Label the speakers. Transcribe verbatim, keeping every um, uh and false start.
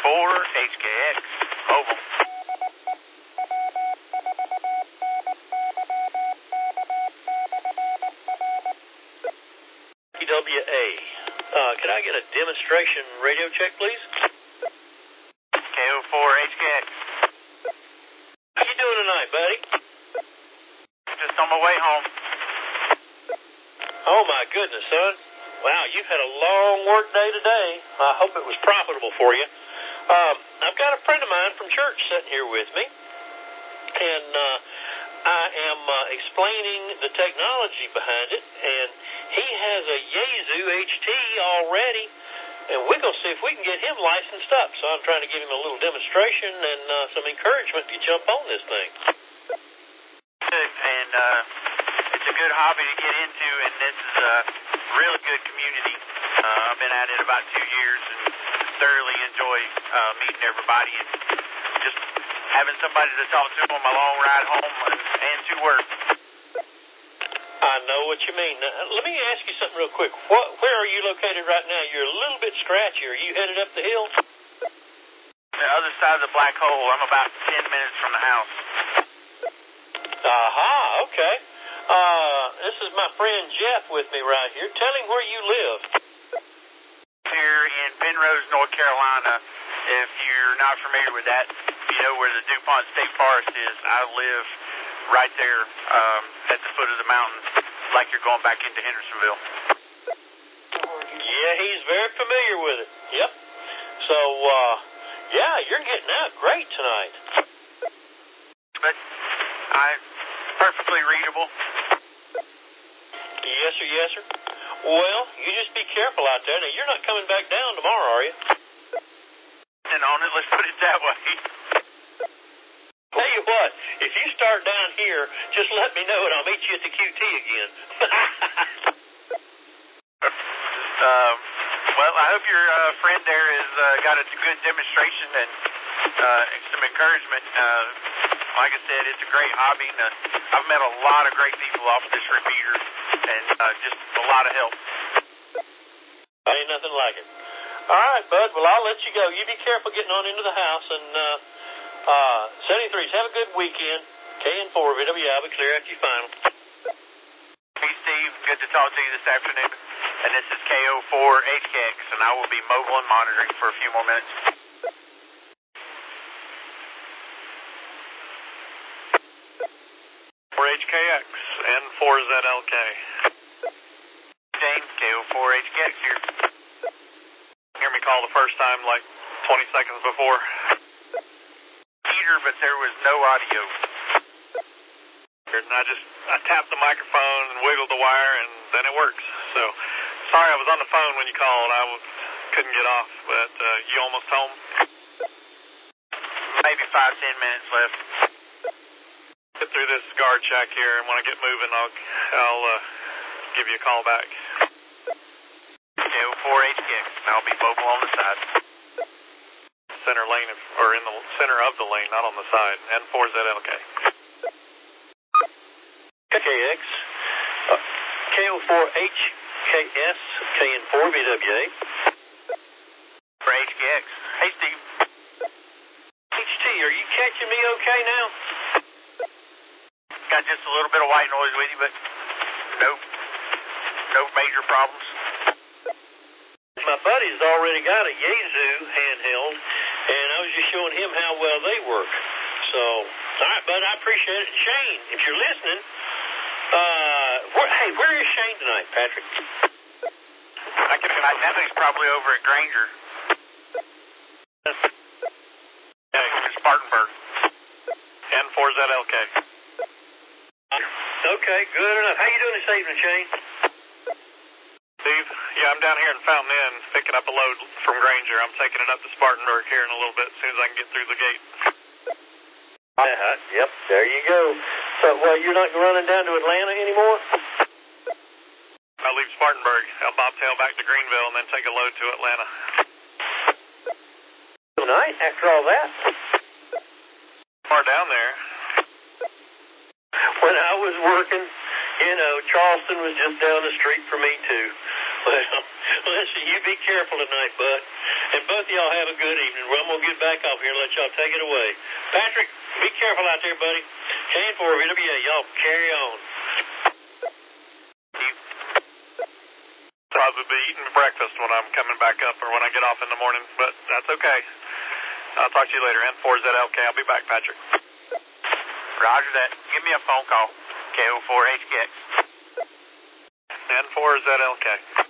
Speaker 1: four H K X, mobile.
Speaker 2: P W A, uh, can I get a demonstration radio check, please?
Speaker 1: K O four H K X.
Speaker 2: How you doing tonight, buddy?
Speaker 1: Just on my way home.
Speaker 2: Oh, my goodness, son. Wow, you've had a long work day today. I hope it was profitable for you. Um, I've got a friend of mine from church sitting here with me, and uh, I am uh, explaining the technology behind it, and he has a Yaesu H T already, and we're going to see if we can get him licensed up. So I'm trying to give him a little demonstration and uh, some encouragement to jump on this thing.
Speaker 1: Good, and uh, it's a good hobby to get into, and this is a really good community. Uh, I've been at it about two years and thoroughly enjoy uh, meeting everybody and just having somebody to talk to on my long ride home and, and to work.
Speaker 2: I know what you mean. Now, let me ask you something real quick. What, where are you located right now? You're a little bit scratchy. Are you headed up the hill?
Speaker 1: The other side of the black hole. I'm about ten minutes from the house.
Speaker 2: Aha, okay. Uh, this is my friend Jeff with me right here. Tell him where you live.
Speaker 1: Here in Penrose, North Carolina. If you're not familiar with that, you know where the DuPont State Forest is. I live right there um, at the foot of the mountain, like you're going back into Hendersonville.
Speaker 2: Yeah, he's very familiar with it. Yep. So, uh, yeah, you're getting out great tonight.
Speaker 1: But I'm perfectly readable.
Speaker 2: Yes, sir, yes, sir. Well, you just be careful out there. Now, you're not coming back down tomorrow, are you?
Speaker 1: And on it, let's put it that way.
Speaker 2: Tell you what, if you start down here, just let me know and I'll meet you at the Q T again.
Speaker 1: um, well, I hope your uh, friend there has uh, got a good demonstration and uh, some encouragement. Uh, like I said, it's a great hobby. And, uh, I've met a lot of great people off this repeater and uh, just a lot of help.
Speaker 2: Ain't nothing like it. All right, bud. Well, I'll let you go. You be careful getting on into the house. And uh, uh, seventy-threes, have a good weekend. K N four V W I, I'll be clear after you final.
Speaker 1: Hey, Steve. Good to talk to you this afternoon. And this is K O four H K X, and I will be mobile and monitoring for a few more minutes.
Speaker 3: four H K X and four Z L K.
Speaker 1: James, K O four H K X here.
Speaker 3: Hear me call the first time like twenty seconds before?
Speaker 1: Peter, but there was no audio.
Speaker 3: And I just, I tapped the microphone and wiggled the wire and then it works. So, sorry I was on the phone when you called. I was, couldn't get off, but uh, you almost home?
Speaker 1: Maybe five, ten minutes left.
Speaker 3: Get through this guard check here, and when I get moving, I'll, I'll uh, give you a call back.
Speaker 1: K O four H K X, and I'll be mobile on the side.
Speaker 3: Center lane, or in the center of the lane, not on the side, and four Z L K.
Speaker 2: K X, uh, K O four H K S, K N four V W A.
Speaker 1: For H K X. Hey, Steve.
Speaker 2: H T, are you catching me okay now?
Speaker 1: Got just a little bit of white noise with you, but no, no major problems.
Speaker 2: My buddy's already got a Yaesu handheld, and I was just showing him how well they work. So, all right, bud, I appreciate it. Shane, if you're listening, uh, where, hey, where is Shane tonight, Patrick?
Speaker 1: I can imagine that he's probably over at Granger.
Speaker 3: Yeah,
Speaker 1: Spartanburg.
Speaker 3: and four Z L K.
Speaker 2: Okay, good enough. How you doing this evening, Shane?
Speaker 3: Steve, yeah, I'm down here in Fountain Inn picking up a load from Granger. I'm taking it up to Spartanburg here in a little bit as soon as I can get through the gate.
Speaker 2: Uh-huh. Yep, there you go. So, well, you're not running down to Atlanta anymore?
Speaker 3: I'll leave Spartanburg. I'll bobtail back to Greenville and then take a load to Atlanta.
Speaker 2: Tonight, after all that?
Speaker 3: Far down there.
Speaker 2: When I was working, you know, Charleston was just down the street from me, too. Well, listen, you be careful tonight, bud. And both of y'all have a good evening. Well, I'm going to get back off here and let y'all take it away. Patrick, be careful out there, buddy. Shane for V W A, y'all carry on.
Speaker 3: Probably be eating breakfast when I'm coming back up or when I get off in the morning, but that's okay. I'll talk to you later. N four Z L K. I'll be back, Patrick.
Speaker 1: Roger that. Give me a phone call. K O four H K X.
Speaker 3: N four Z L K.